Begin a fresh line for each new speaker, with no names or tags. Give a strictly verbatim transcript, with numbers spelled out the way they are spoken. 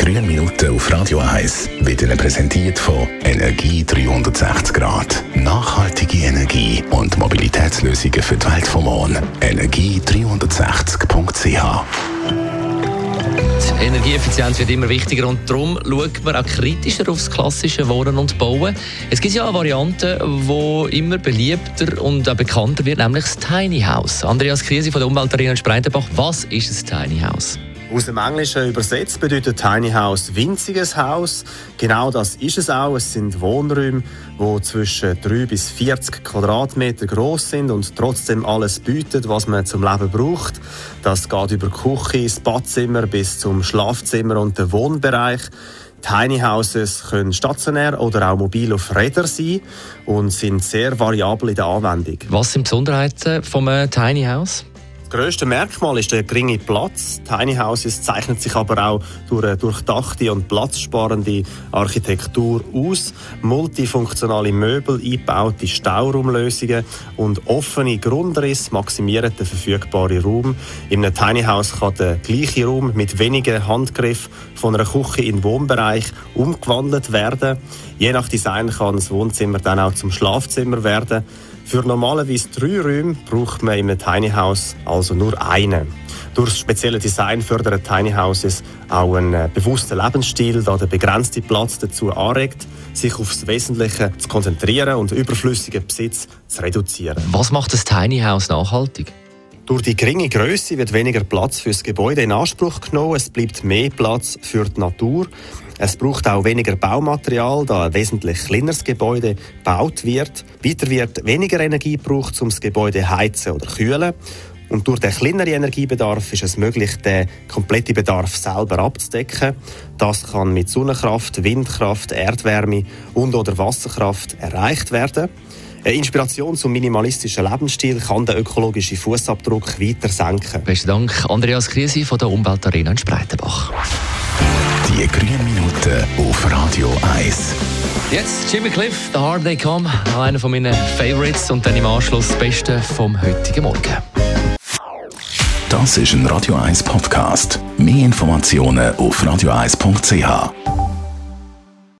Grüne Minuten auf Radio eins wird Ihnen präsentiert von Energie dreihundertsechzig Grad. Nachhaltige Energie und Mobilitätslösungen für die Welt vom Morgen. energie dreihundertsechzig punkt c h.
Die Energieeffizienz wird immer wichtiger und darum schaut man auch kritischer aufs klassische Wohnen und Bauen. Es gibt ja eine Variante, die immer beliebter und auch bekannter wird, nämlich das Tiny House. Andreas Kriesi von der Umweltarena in Spreitenbach. Was ist ein Tiny House?
Aus dem Englischen übersetzt bedeutet Tiny House winziges Haus. Genau das ist es auch. Es sind Wohnräume, die zwischen drei bis vierzig Quadratmeter groß sind und trotzdem alles bieten, was man zum Leben braucht. Das geht über die Küche, das Badzimmer bis zum Schlafzimmer und den Wohnbereich. Tiny Houses können stationär oder auch mobil auf Rädern sein und sind sehr variabel in der Anwendung.
Was sind die Besonderheiten vom Tiny House?
Das grösste Merkmal ist der geringe Platz. Tiny Houses zeichnet sich aber auch durch eine durchdachte und platzsparende Architektur aus. Multifunktionale Möbel, eingebaute Stauraumlösungen und offene Grundrisse maximieren den verfügbaren Raum. In einem Tiny House kann der gleiche Raum mit wenigen Handgriffen von einer Küche in den Wohnbereich umgewandelt werden. Je nach Design kann das Wohnzimmer dann auch zum Schlafzimmer werden. Für normalerweise drei Räume braucht man in einem Tiny House also nur einen. Durch das spezielle Design fördern Tiny Houses auch einen bewussten Lebensstil, da der begrenzte Platz dazu anregt, sich auf das Wesentliche zu konzentrieren und überflüssigen Besitz zu reduzieren.
Was macht das Tiny House nachhaltig?
Durch die geringe Größe wird weniger Platz für das Gebäude in Anspruch genommen. Es bleibt mehr Platz für die Natur. Es braucht auch weniger Baumaterial, da ein wesentlich kleineres Gebäude gebaut wird. Weiter wird weniger Energie gebraucht, um das Gebäude heizen oder kühlen. Und durch den kleineren Energiebedarf ist es möglich, den kompletten Bedarf selber abzudecken. Das kann mit Sonnenkraft, Windkraft, Erdwärme und oder Wasserkraft erreicht werden. Eine Inspiration zum minimalistischen Lebensstil kann den ökologischen Fußabdruck weiter senken.
Besten Dank, Andreas Kriesi von der Umweltarena in Spreitenbach.
Die Grünen Minuten auf Radio eins.
Jetzt Jimmy Cliff, The Hard Day Come, einer von meinen Favorites und dann im Anschluss das Beste vom heutigen Morgen.
Das ist ein Radio eins Podcast. Mehr Informationen auf radio eins punkt c h.